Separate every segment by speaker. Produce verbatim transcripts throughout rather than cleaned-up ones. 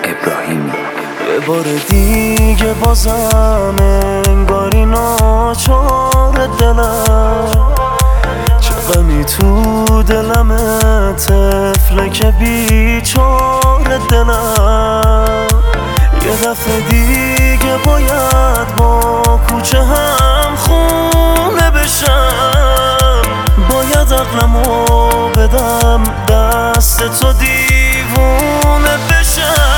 Speaker 1: ابراهیمی.
Speaker 2: یه بار دیگه بازم انگاری ناچار دلم، چه غمی تو دلمه طفله که بیچاره دلم. یه دفعه دیگه باید با کوچه هم خونه بشم، باید عقلمو بدم دست تو دیوونه بشم.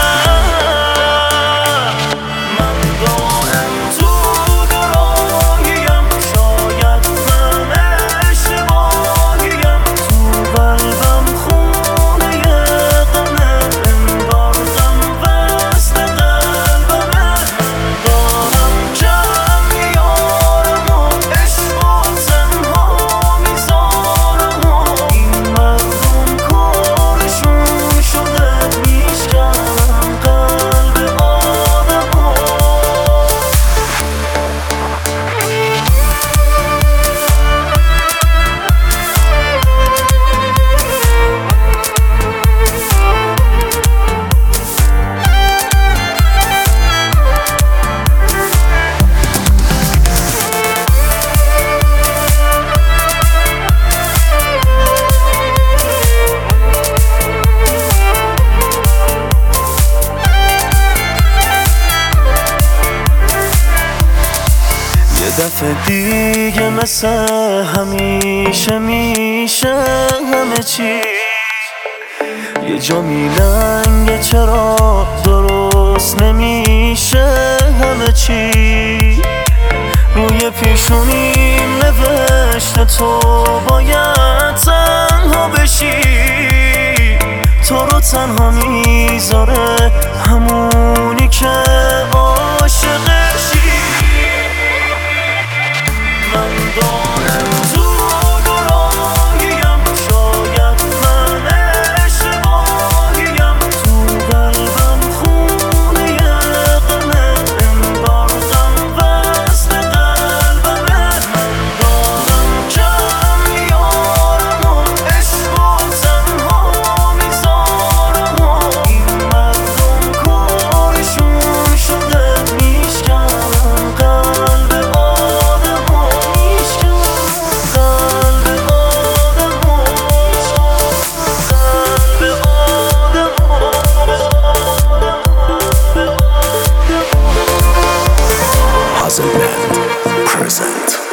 Speaker 2: دفعه دیگه مثل همیشه میشه همه چی یه جا میلنگه، چرا درست نمیشه همه چی. روی پیشونیم نوشته تو باید تنها بشی، تو رو تنها میذاره همونی که عاشقشی. من دارم تو گراهیم، شاید من اشتباهیم، تو قلبم خونه غمه، انگار غم وصل قلبمه. من دارم کم میارم و عشق و تنها میذارم و این مردم کارشون شده میشکنن قلب
Speaker 1: Puzzle Band present.